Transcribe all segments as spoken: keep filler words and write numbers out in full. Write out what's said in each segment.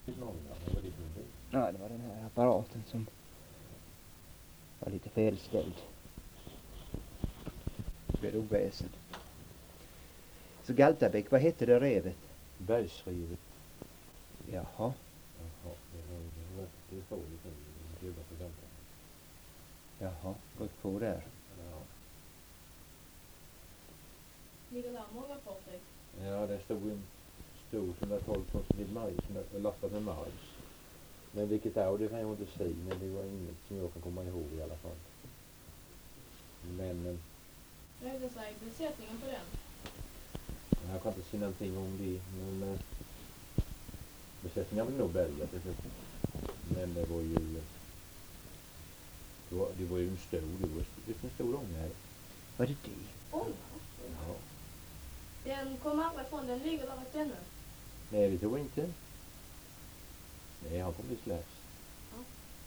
Ja, det var den här apparaten som var lite felställd. Det blev oväsen. Så Galtabäck, vad hette det revet? Bergsrevet. Jaha. Jaha, det var det, var, det står lite nu, jobbar på Galtabäck. Jaha, gått på där. Ja. Ligger där många fartyg? Ja, det stod en stor som var tolv tons vid majs, som var lastat med majs. Men vilket är det kan jag inte säga, men det var inget som jag kan komma ihåg i alla fall. Men Rörde sig besättningen på den? jag kan inte säga någonting om det, men äh, besättningen var nog bärgat. Men det var ju det var, det var ju en stor, det var en stor ånga här. Var det det? Ånga? Ja. Den kom aldrig från, den ligger där ett ännu. Nej, det tror jag inte. Nej, han kommer bli släppt. Ja.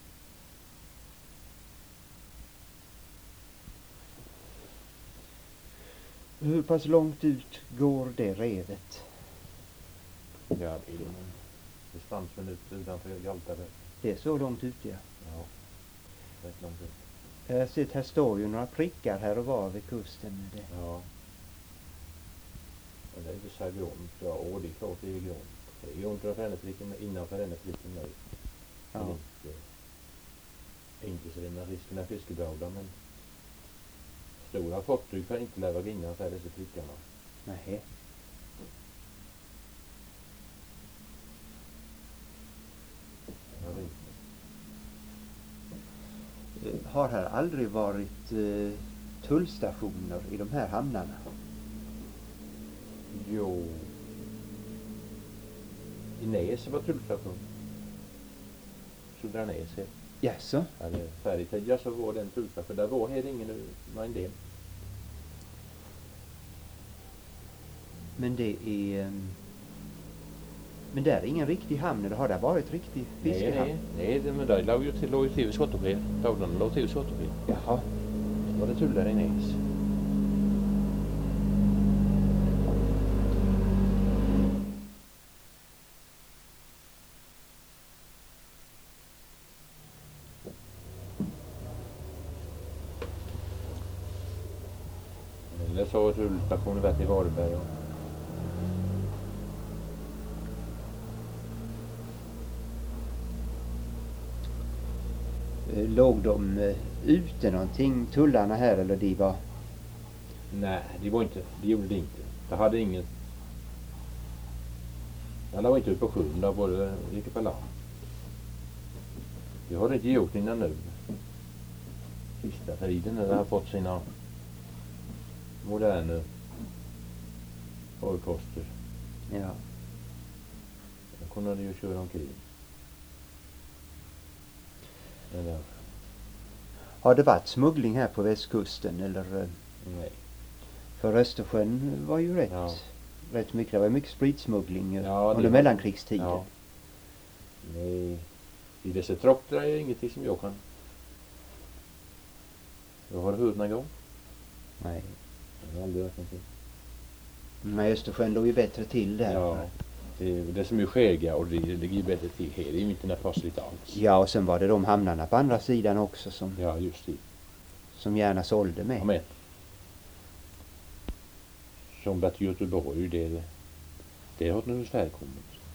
Hur pass långt ut går det revet? Ja, det är en distansminut utanför Galtabäck. Det är så långt ut, ja. Ja, rätt långt ut. Jag har sett, här står ju några prickar här och var vid kusten. Med det. Ja. Men det är inte så här grunt. Ja, och det är klart det är grunt. Det är grunt för henne flicken, innanför henne flicken nu. Ja. Men inte, inte så det är med risken av fiskebråda, men stora fartyg kan inte lägga innanför dessa prickarna. Nej. Ja, det är inte. Har här aldrig varit eh, tullstationer i de här hamnarna? Jo. I Näs var tullstation. Södra Näs. Jaså? Eller Färgtidja så var den tullstation. Där var här ingen var en del. Men det är... Um, men där är ingen riktig hamn, eller har det varit riktig fiskehamn? Nej, nej, nej det, men där låg ju till, låg ju till vid Skottopé. Tavlan låg till vid Skottopé. Jaha. Så var det tullar i Näs. Eller så har tullstationen varit i Varberg. Och Låg de uh, ute någonting, tullarna här, eller de var... nej, det var inte, det gjorde det inte. Det hade ingen. Alla var inte ute på sjön, där både gick på land. Det har det inte gjort innan nu. Sista tiden när det har fått sina moderna farkoster. Ja. Då kunde de ju köra omkring. Eller, Har det varit smuggling här på västkusten, eller... Uh, nej. för Östersjön var ju rätt, Ja. rätt mycket. Det var mycket spritsmuggling uh, Ja, under det- mellankrigstiden. Ja. Nej. I dessa trakter är ingenting som jag kan. Jag har hört någon gång. Nej. Jag har aldrig hört någonting. Men Östersjön låg ju bättre till där. Ja. Det, det som är skäga och det ligger ju bättre till här. Det är ju inte fastligt alls. Ja, och sen var det de hamnarna på andra sidan också som, Ja, just det. som gärna sålde med. Ja, men. Som Bert Göteborg, det, det har naturligtvis välkommet.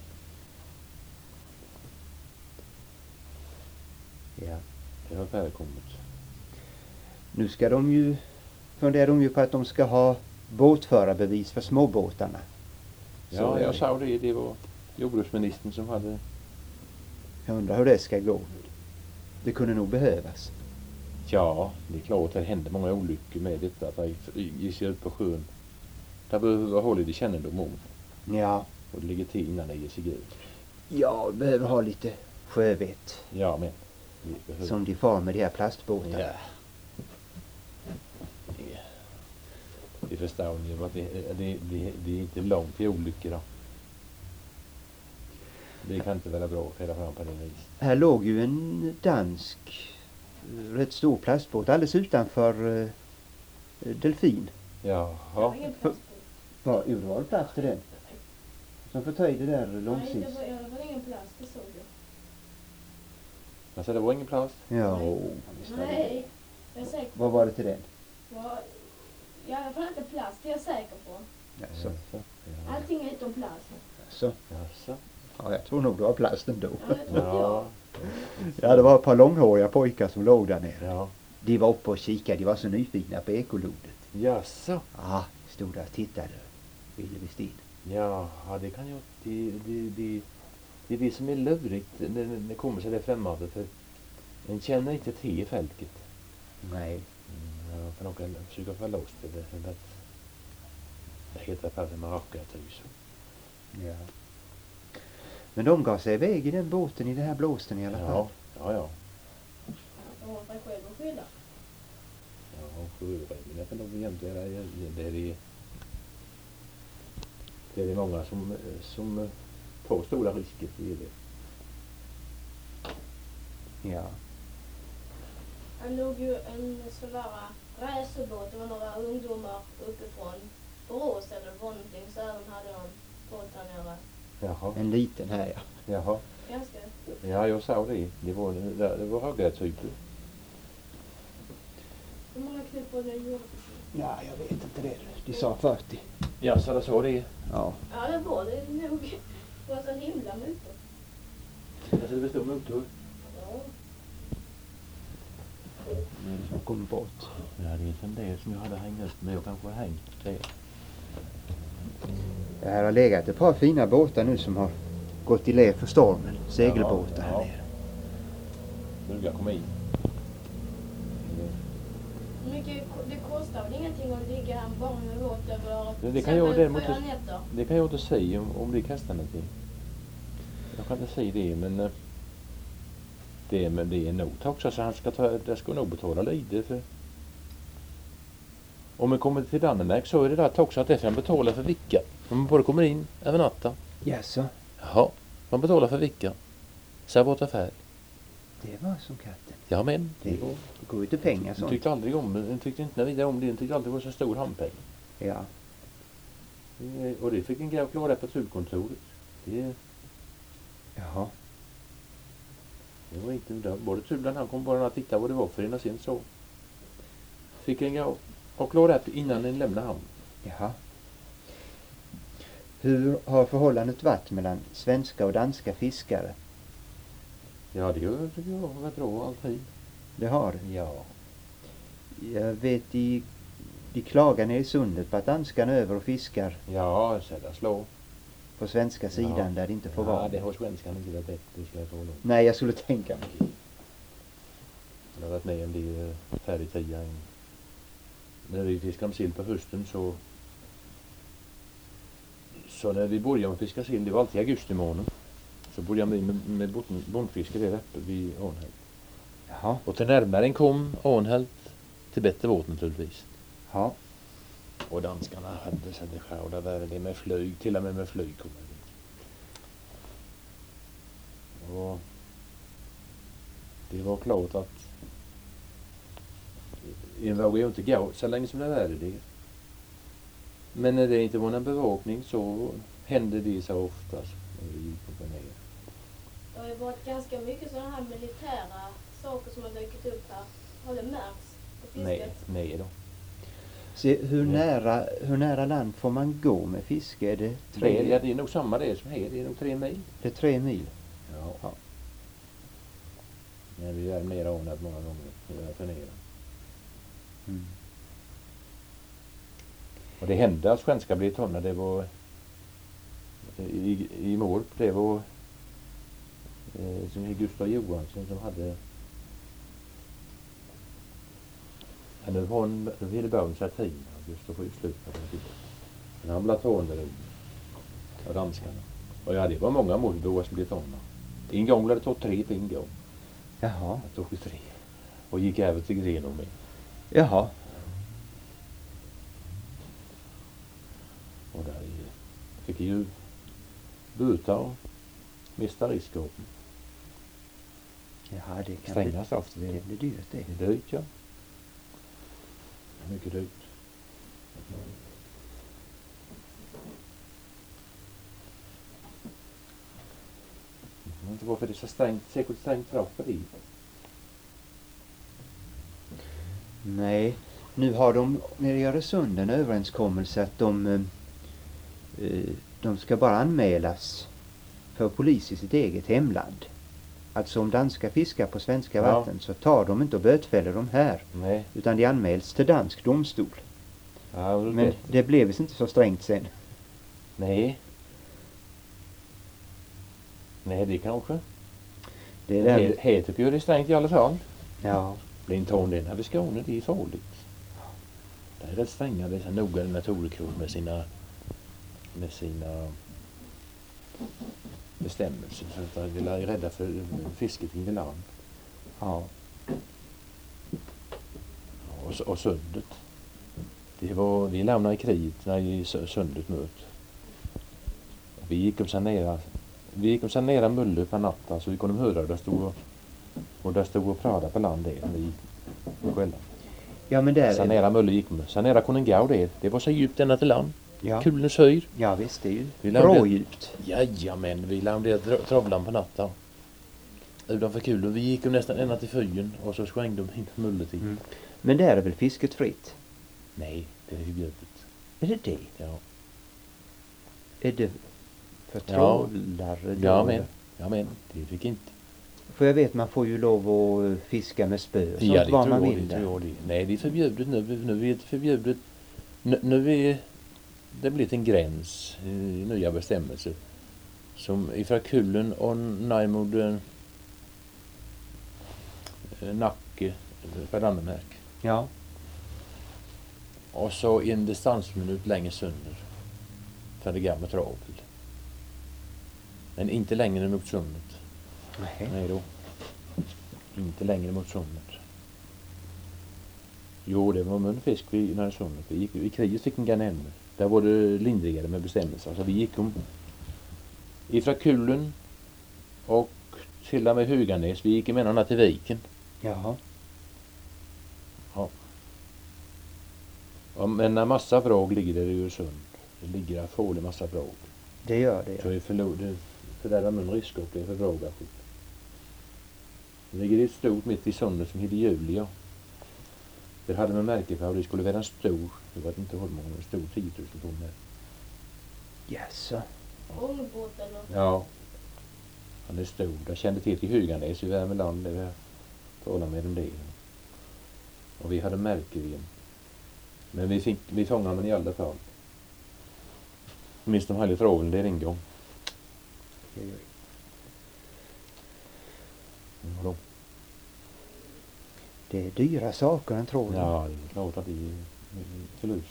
Ja. Det har välkommet. Nu ska de ju, funderar de ju på att de ska ha båtförarbevis för småbåtarna. Ja, Så, jag sa det. Det var jordbruksministern som hade. Jag undrar hur det ska gå. Det kunde nog behövas. Ja, det är klart att det händer många olyckor med detta. Att det ger sig ut på sjön. Det behöver ha lite kännedom om. Ja. Och det ligger till innan det ger sig ut. Ja, behöver ha lite sjövett. Ja, men. Vi behöver. Som de far med de här plastbåtarna. Ja. Det, det förstår ni. Att det, det, det, det är inte långt till olyckor då. Det kan inte vara bra att fälla fram på det vis. Här låg ju en dansk rätt stor plastbåt alldeles utanför uh, Delfin. Jaha. Det var ingen plastbåt. Ja, jo, det var plats till den. De får ta i det där Nej, långsids. det var i alla fall ingen plast, det såg jag. Alltså det var ingen plast? Ja, Nej. visst var det. Nej, jag är säker på. Vad var det till den? Ja, i alla fall inte plast, det är jag säker på. Jaså. Jaså. Ja. Allting är utom plast. Så. Jaså. Ja, jag tror nog det var plast ändå. Ja, det tror inte jag. Ja. Ja, det var ett par långhåriga pojkar som låg där nere. Ja. De var uppe och kikade, de var så nyfikna på ekolodet. Jaså. Ja, stod där och tittade. Ville visst in. Ja, det kan jag... Det, det, det, det är det som är lurigt när det kommer sig det främmande. För en känner inte till fältet. Nej. Mm, jag kan också försöka få loss det. För att det heter faktiskt Maracas. Ja. Men de gav sig iväg i den båten i den här blåsten i alla fall. Ja, ja, ja. De har sig själv att skylla. Ja, sjöräddningen kan nog jämte det är det är det är många som som tar stora risker i det. Ja. Han låg ju en sån där racerbåt, det var några ungdomar uppifrån Borås eller någonting, så även hade de båt här nere. Jaha, En liten här ja. jaha. Ganska. Ja, jag sa det. Det var det, det var högertyper. Hur många klipp var det gjorde? Ja, jag vet inte det. De sa fyrtio. Ja, så det så det. Ja. Ja, det var det nog. Det var så himla motor. Alltså det bestod motor. Ja. Men som kom bort. Ja, det är en del som jag hade hängt upp, men jag kanske har hängt det. Det här har legat ett par fina båtar nu som har gått i lä för stormen. Segelbåtar här Ja. nere. Brukar komma in. Hur mycket, det kostar väl ingenting att ligga här bara med båt över Det, det kan jag däremot fyra inte, nätter? det kan jag inte säga om, om det kastar någonting. Jag kan inte säga det, men eh, det, men det är nog också så han ska ta, det ska nog betala lite för. Om man kommer till Danmark så är det där också att det får man betala för vicka. Om man bara kommer in över natten. Jaså, Jaha, man betalar för vicka. Så vart affär. det var som katten. Ja men. Det går, det går ju till pengar Jag sånt. tyckte aldrig om det. Jag tyckte inte vidare om det. Jag tyckte aldrig det var så stor handpeng. Ja. Eh, Och det fick en grej klara på tullkontoret. Det, Jaha. det var inte det. Både tullen han kom bara och tittade vad det var för en och sen så fick en grej och klara det innan den lämnade hamn. Jaha. Hur har förhållandet varit mellan svenska och danska fiskare? Ja det gör tycker jag var bra alltid. Det har det. Ja. Jag vet de, de klagar ner i sundet på att danskarna är över och fiskar Ja, så där slå. på svenska sidan Ja. där det inte får Ja, vara. det har svenskan inte varit bättre. Det ska jag få lov. Nej, jag skulle tänka mig. Jag har varit med om det färdigt tio. När vi fiskade sill på hösten så så när vi började med fiska sill, det var alltid i augusti månad. Så började vi med, med bondfiske där uppe vid Arnhult. Jaha. Och till närmare kom Arnhult till bättre båt naturligtvis. Ja. Och danskarna hade så det skärda värre det med flyg, till och med med flyg kom det. Och det var klart att en vågar ju inte gå så länge som det är det. Men när det inte var någon bevakning så hände det så ofta när vi gick upp och ner. Det har ju varit ganska mycket sådana här militära saker som har dykt upp här. Har det märkts på fisket? Nej, nej då. Se, hur, Mm. nära, hur nära land får man gå med fiske? Är det Tre, tre, ja, det är nog samma det som här. Det är nog tre mil. det är tre mil? Ja. Ja. Men vi är mer ordnat många gånger. Vi är för nere. Mm. Och det hände att svenska blev tonna. Det var i, i mål. Det var eh, som Gustav Johansson som hade ja, nu var han nu ville börja med satin. Gustav får ju slut på det. Men han blev tående av danskarna. Och ja, det var många målboar som blev tonna. En gång blev det tagit tre på en gång. Jaha. Jag tog tre. Och gick över till Grenå med. Jaha. Och där fick ju buta och mista riskskapen. Jaha, det kan Stränga bli, straff. Det det blir dyrt det. är dyrt, ja. Mycket dyrt. vet inte varför det är så strängt, säkert strängt krav på det. Nej, nu har de nere i Öresund en överenskommelse att de, eh, de ska bara anmälas för polis i sitt eget hemland. Alltså om danska fiskar på svenska Ja. vatten så tar de inte och bötfäller de här. Nej. Utan de anmäls till dansk domstol. Ja, Men det. det blev visst inte så strängt sen. Nej. Nej, det kanske. Det är Här, där. här tycker jag det är strängt i alla fall. Ja. Blir inte hon den här vid Skåne, det är farligt. Det är rätt stränga, det är så noga den här Torekro med sina med sina bestämmelser. Så att vi är rädda för fisket i land. Ja. Och, och sundet. Det var, vi lämnade i kriget när i sundet möt. Vi gick om sanera vi gick om sanera Mulle på natten så vi kunde höra där stod och, och där stod och pratade på land där vi själva. Ja men där. Sanera Mulle gick med. Sanera Konungau det. Det var så djupt ända till land. Ja. Kulens höjd. Ja visst, det är ju Vi bra lämnade- djupt. Jajamän, vi lämnade travlan på natten. Utanför kulen. Vi gick om nästan ända till fyren och så svängde de in Mulle till. Mm. Men där är väl fisket fritt? Nej, det är förbjudet. Är det det? Ja. Är det för Ja. trålare då? Ja men, ja men, det fick inte. För jag vet man får ju lov att fiska med spö och sånt Ja, det var tror man jag, vill det där. tror jag det. Nej, det är förbjudet nu. Nu är det förbjudet. Nu, nu är det blivit en gräns i nya bestämmelser. Som ifrån Kullen och ner mot eh, Nacke på Danmark. Ja. Och så en distansminut längre sönder för det gamla travet. Men inte längre mot sundet. Nej. Nej då. Inte längre mot sundet. Jo, det var munfisk vi när sundet. Vi gick i kriget fick en ganemme. Där var det lindrigare med bestämmelser. Så vi gick om ifrån Kullen och till och med Höganäs. Vi gick emellan till viken. Jaha. Ja, men en massa vråg ligger där i Öresund. Det ligger en farlig massa vråg. Det gör det. Så Ja. är förlorade för där är min risk upp det är för vrågat. Det ligger ett stort mitt i sundet som heter Julia. Där hade man märke för att det skulle vara en stor, jag vet inte hur många, en stor tio tusen ton där. Jaså. Ångbåt eller? Ja. Han är stor. Jag kände till till Höganäs i Värmeland där vi talade med om det. Och vi hade märke vid. Men vi fick, vi fångade den i alla fall. Minst de hade trålen där en gång. Oj, oj. Ja, då. Det är dyra saker en trål. Ja, det är klart att det är förlust.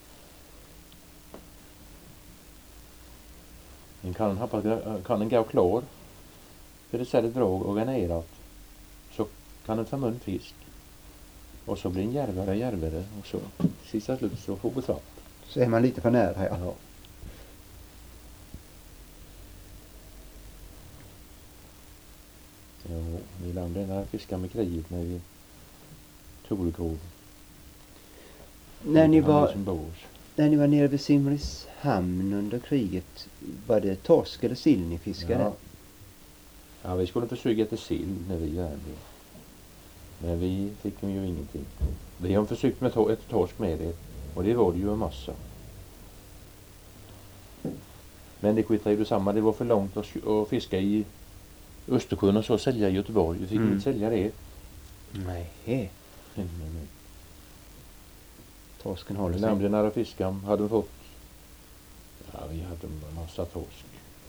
En kan, hoppas, kan en gå klar för det sätter drag och garnerat så kan den ta mun fisk och så blir en järvare och järvare och så sista slut så får vi trapp. Så är man lite för nära här. Ja. Jo, vi landade när fiskade med kriget när vi Torekov. När ni Han är var som bås. när ni var nere vid Simrishamn under kriget, var det torsk eller sill ni fiskade? Ja. Ja, vi skulle försöka efter sill när vi var där. Men vi fick ju ingenting. Vi har försökt med to- ett torsk med det och det var det ju en massa. Men det skitade ju detsamma. Det var för långt att, sk- att fiska i Östersjön och så sälja i Göteborg. Vi fick Mm. inte sälja det. Nej. Mm, mm. Torsken Vi håller sig. nämnde nära fiskan hade vi fått. Ja, vi hade en massa torsk.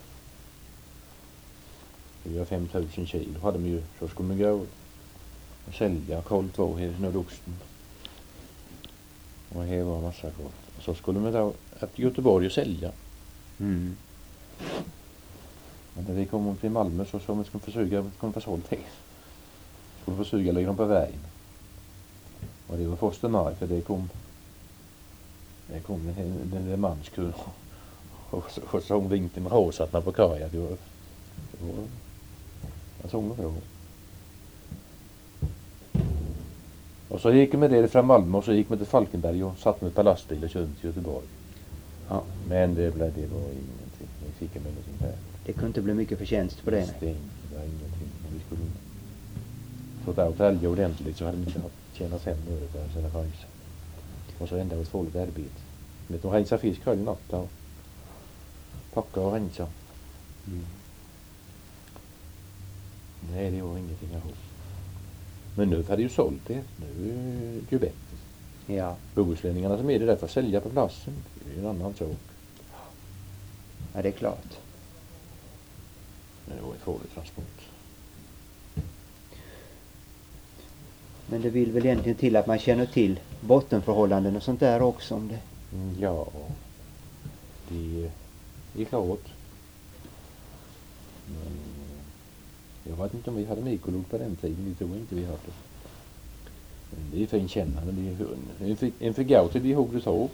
Vi har fem tusen kilo hade vi ju. Så skulle vi gå och sälja koll två här i Nordosten. Och här var massa koll. Och så skulle vi då till Göteborg och sälja. Mm. Men när vi kom till Malmö så sa vi skulle försöka komma få sålt här. Skulle försöka lägga dem på vägen. Och det var första maj för det kom det kom den den där manskull och så, och så hon vinkte med hårsattna på kaja. Det var det var jag såg mig då. Och så gick vi med det från Malmö och så gick vi till Falkenberg och satt med på lastbil och körde till Göteborg. Ja. Men det blev det var ingenting. Vi fick emellertid här. Det kunde inte bli mycket förtjänst på det. Det är ingenting. Om vi skulle fått out älgar ordentligt så hade vi inte haft tjänat fem öre för sina chanser. Och så ändå ett farligt arbete. Vet du, rensa fisk hela natten och packa och rensa. Mm. Nej, det var ingenting jag har. Men nu hade ju sålt det. Nu är det ju bättre. Ja. Bohuslänningarna som är det där för att sälja på platsen. Det är ju en annan sak. Ja, det är klart. Men det var en farlig transport. Men det vill väl egentligen till att man känner till bottenförhållanden och sånt där också om det. Mm, ja, det är klart. Men jag vet inte om vi hade mikrolod på den tiden. Det tror jag inte vi hade. Men det är fin känna. Men det är en, en förgau till det ihåg du tog.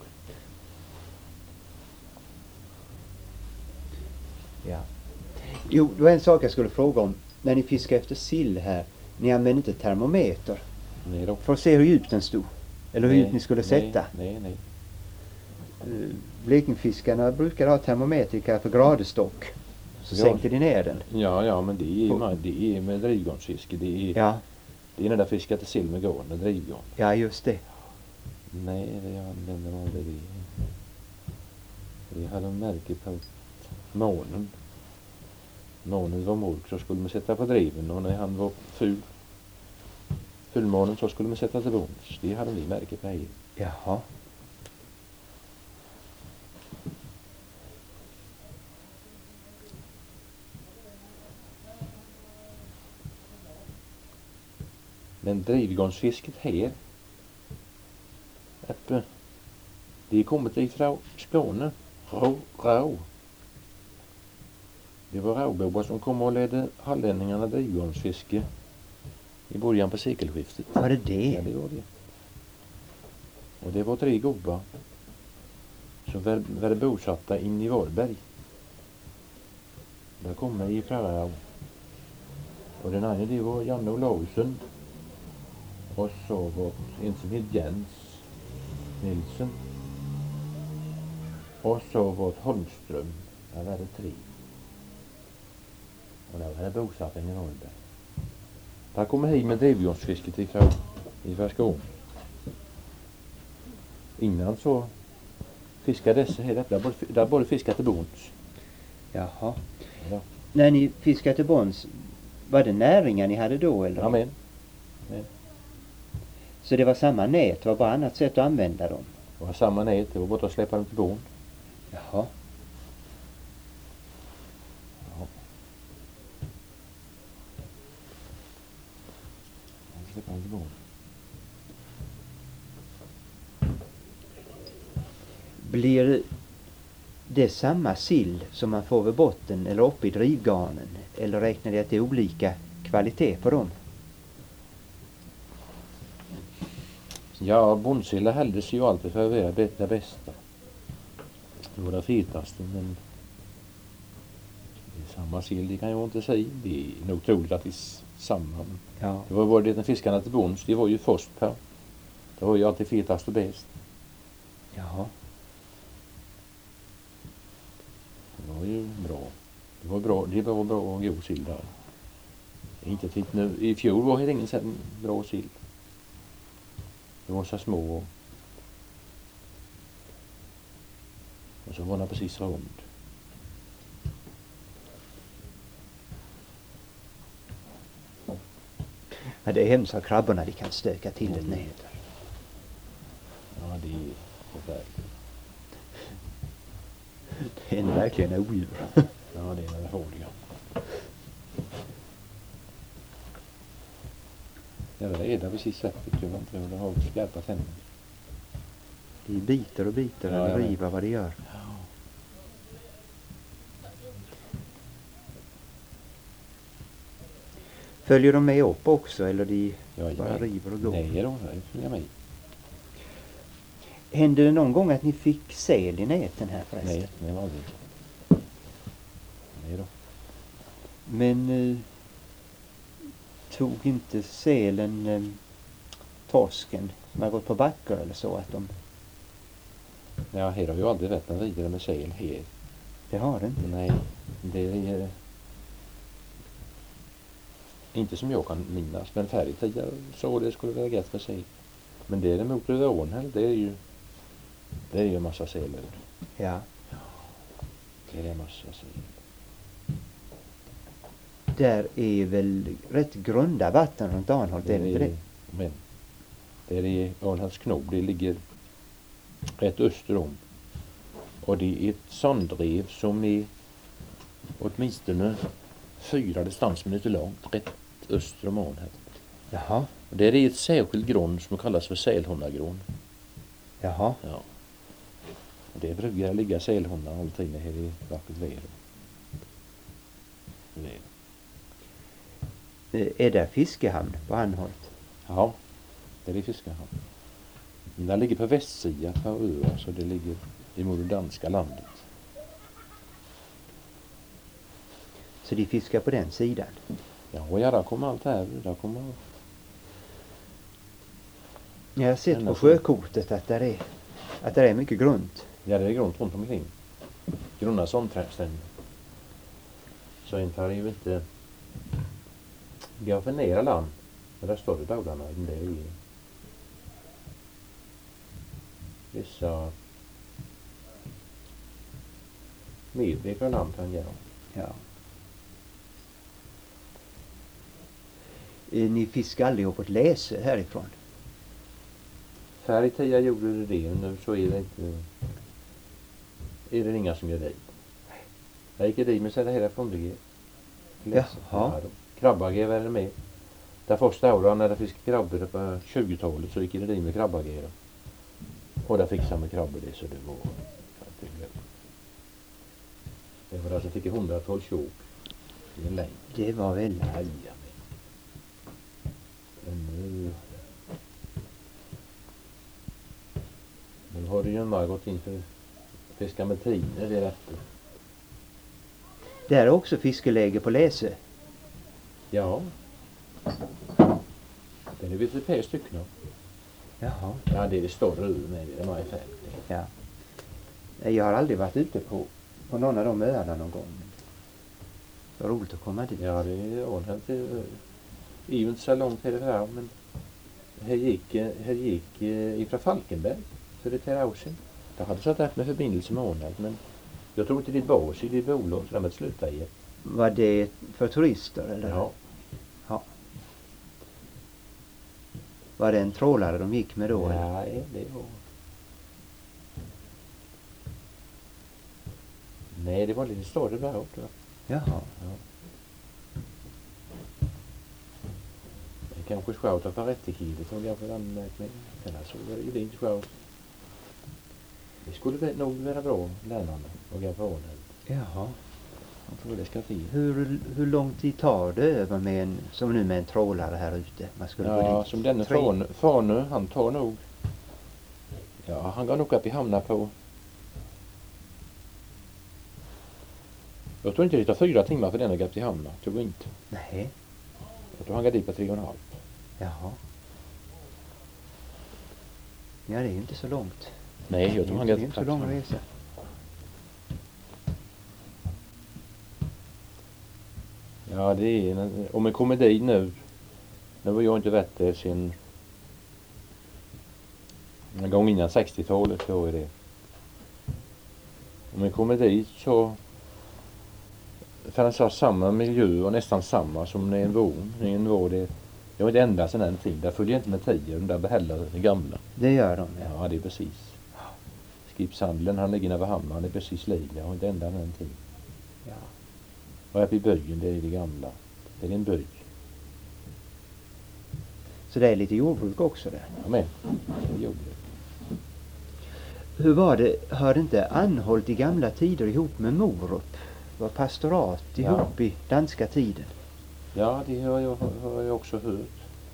Ja. Jo, det var en sak jag skulle fråga om. När ni fiskar efter sill här, ni använder inte termometer Nej då. för att se hur djupt den stod? Eller hur Nej, djupt ni skulle sätta? Nej, nej. Uh, Blekingfiskarna brukar ha termometer kallat för gradestock. Så Ja. sänkte de ner den. Ja, ja, men det är, med, det är med drivgarnsfiske. Det är, Ja, det är när det fiskar till sill med garn med drivgarn. ja just det. Nej, det använder man aldrig det. Det hade de märke på månen. Månen var mörk så skulle man sätta på driven och när han var ful fullmånen så skulle man sätta till bons. Det hade vi märke på här. Jaha. Men drivgarnsfisket här uppe, det är kommit ifrån Skåne. Rå, rå. Det var råbobbar som kom och ledde hallänningarna drivgarnsfiske i början på sekelskiftet. Var det det? Ja, det var det. Och det var tre gubbar som var, var bosatta in i Varberg. Där kom jag ifrån Rå. Och den andra det var Janne Olausson. Och så var en som hette Jens Nilsson. Och så var det Holmström. Där var det tre. Och där var det bosatt en i Norrberg. Där kommer hit med drivgarnsfisket ifrån i Skåne. Innan så fiskade dessa här detta. Där både fiskat till bons. Jaha. Ja. När ni fiskade till bons, var det näringar ni hade då eller? Ja, men. Så det var samma nät, det var bara annat sätt att använda dem? Det var samma nät, det var bara att släppa dem till bon. Jaha. Ja. Släppa dem till bon. Blir det samma sill som man får vid botten eller uppe i drivgarnen? Eller räknar det att det är olika kvalitet på dem? Ja, bondsilla hälldes ju alltid för att vara det bästa. Det var det fetaste, men det är samma sill, det kan jag inte säga. Det är nog troligt att det är samma. Ja. Det var bara det när fiskarna till bonds, det var ju först på. Det var ju alltid fetast och bäst. Jaha. Det var ju bra. Det var bra, det var bra och god sill där. Inte titt nu. I fjol var det ingen sån bra sill. Det var så små. Och, och så var den precis rund. Ja, det är hemskt att krabborna de kan stöka till ett nät. Ja, det är förfärligt. Det är verkligen odjur. Ja, det är när det hårdiga. Ja, det är där precis sättet. Jag vet inte hur det har skarpa tänder. De biter och biter Ja, och jag vet. river vad de gör. Ja. Följer de med upp också eller de Ja, bara ja. river och går? Nej, de följer med. Hände det någon gång att ni fick säl i näten här förresten? Nej, det var aldrig. Nej då. Men eh, tog inte sälen eh, torsken som har gått på backar eller så att de... Ja, här har ju aldrig varit en vidare med säl här. Det har det inte. Nej. Det är inte som jag kan minnas, men förr i tiden så det skulle vara gett för sig. Men däremot över Ånhäll, det är ju det är ju en massa sälar. Ja. Det är en massa sälar. Där är väl rätt grunda vatten runt Arnholt, är det inte det? Men det är i Arnholts knob, det ligger rätt öster om. Och det är ett sandrev som är åtminstone fyra distansminuter långt, rätt öster om Arnholt. Jaha. Och det är ett särskilt grund som kallas för sälhonnagrån. Jaha. Ja. Och det brukar ligga sälhonnar alltid här i vackert väder. Är det fiskehamn på Arnholt? Ja, det är fiskehamn. Men den ligger på västsidan på öar, så det ligger i mot det danska landet. Så de fiskar på den sidan? Ja, och ja, där kommer allt här. Där kommer... Jag har sett Denna på sjökortet att det är, att det är mycket grunt. Ja, det är grunt runt omkring. Grunna sånträdstränder. Så inför är ju inte... Vi har för nära land. Men där står det bådarna. Det är ju... Vissa... medvetna namn kan göra. Ja. Ni fiskar aldrig uppåt Läsö härifrån? Förr i tiden gjorde det det. Nu så är det inte... Är det inga som gör det. Jag gick dit med sig det hela från det. Jaha. Krabbager var det med. Där första året när det fiskade krabbor på tjugotalet så gick det dit med krabbager. Och där fick samma krabbor det, så det var... Det var alltså fick hundratals tjok i en längd. Det var väl... Nej, men nu... Nu har det ju en mar gått in för fiska med tiner det efter. Det är också fiskeläge på Läsö. Ja. Det är lite ett par stycken. Jaha. Ja, det är det större ur med det är fem. Ja. Jag har aldrig varit ute på, på någon av de öarna någon gång. Det var roligt att komma dit. Ja, det är ordentligt. Det är ju inte så långt härifrån, men här gick, här gick ifrån Falkenberg för det här år sedan. Jag hade satt rätt med förbindelse med Arnholt, men jag tror inte det var sig i det bolag så de hade slutat i. Var det för turister eller? Ja. Ja. Var det en trålare de gick med då? eller? Nej, det var... Nej, det var lite större båt. Jaha. Ja. Det kanske skjuter för rättigheter som jag får anmärkning. Eller så var det ju inte skjut. Det skulle nog vara bra lärande och gå på Arnholt. Jaha. Jag tror det ska till. Hur, hur lång tid tar det över med en, som nu med en trålare här ute? Man skulle gå Ja, dit. som denne Tre- fan, fan nu, han tar nog... Ja, han går nog upp i hamna på... Jag tror inte det tar fyra timmar för den att gå upp i hamna. Tror jag inte. Nej. Jag tror han går dit på tre och en halv. Jaha. Ja, det är ju inte så långt. Nej, jag tror han det går är inte så lång resa. Ja, det är en, om man kommer dit nu. Nu var jag inte varit där sen en gång innan sextiotalet så är det. Om man kommer dit så fanns det samma miljö och nästan samma som när en vån. När en vån det jag vet inte ändra sen en tid. Där följer inte med tiden, där behåller det gamla. Det gör de, ja. Ja, det är precis. Skipshandeln, han ligger över hamnen, han är precis lika. Jag har inte ändrat någonting. Ja. Och uppe i byn, det är det gamla. Det är en by. Så det är lite jordbruk också där. Ja, men. Det gjorde det. Hur var det, hörde inte Arnholt i gamla tider ihop med Morup? Var pastorat Ja. ihop i danska tiden? Ja, det har jag, har jag också hört.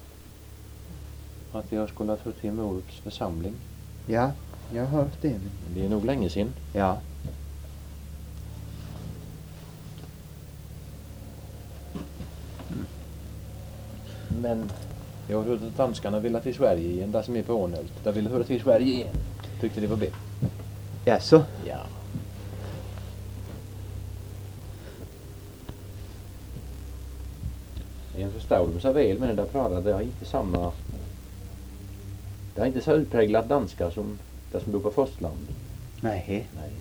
Att jag skulle ha fått till Morups församling. Ja, jag har hört det. Men... Men det är nog länge sedan. Ja. Men jag har hört att danskarna ville till Sverige igen. Där som är på Arnholt. Där ville höra till Sverige igen. Tyckte det var bättre. Jaså? Ja. En förstår de så väl, men det där pratar det är inte samma. Det är inte så utpräglat danska som det som bor på Fostland. Nej. Nej.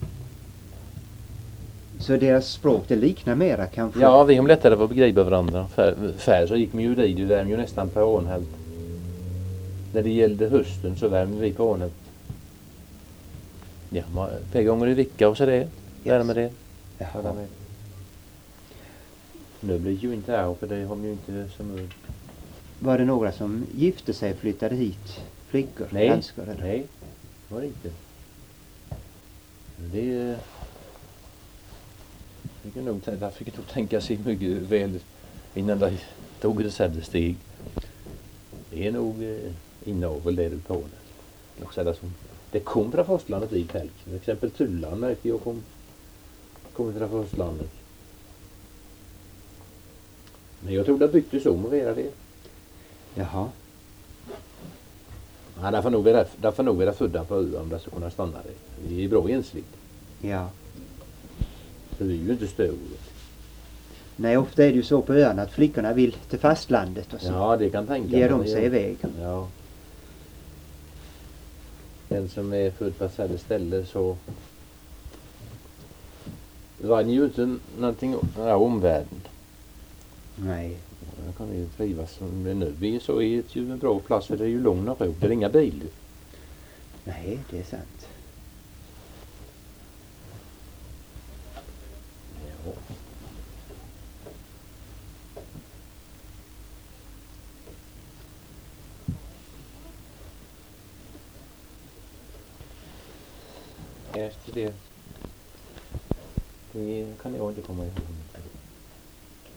Så deras språk det liknar mera kanske? Ja, vi har lättare att begripa varandra. För, för så gick vi ju dit, det värmde ju nästan på ånhällt. När det gällde hösten så värmde vi på ånhällt. Ja, flera gånger i vecka och så det. Värme det. Jaha. Nu blir ju inte här, för det har ju inte som... Var det några som gifte sig och flyttade hit? Flickor? Nej, danskar, eller? nej, var det inte. Det... Jag fick nog, där fick jag nog tänka sig mycket väl innan de tog det sämre steg. Det är nog eh, inavel det du på det. Och så där som, det kom från Fostlandet dit helg. Till exempel Tullan märkte jag kom, kom från Fostlandet. Men jag tror det byttes om och era det. Jaha. Ja, därför nog är därför nog är det födda på ö om det ska kunna stanna det. Vi är bra ensligt. Ja. Så vi är ju inte stora. Nej, ofta är det ju så på öarna att flickorna vill till fastlandet och så Ja, det kan tänka ger mig. de sig iväg. Ja. Den som är född på ett sådant ställe så var ju inte någonting av den här omvärlden. Nej. Jag kan ju trivas som det nu. Vi är så är det ju en bra plats för det är ju lugn och ro. Det är inga bilar. Nej, det är sant. Ja. Efter det, det kan jag inte komma ihåg.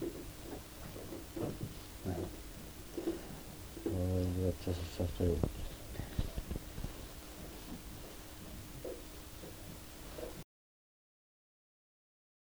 Nej. Ja, jag vet, så, så, så, så.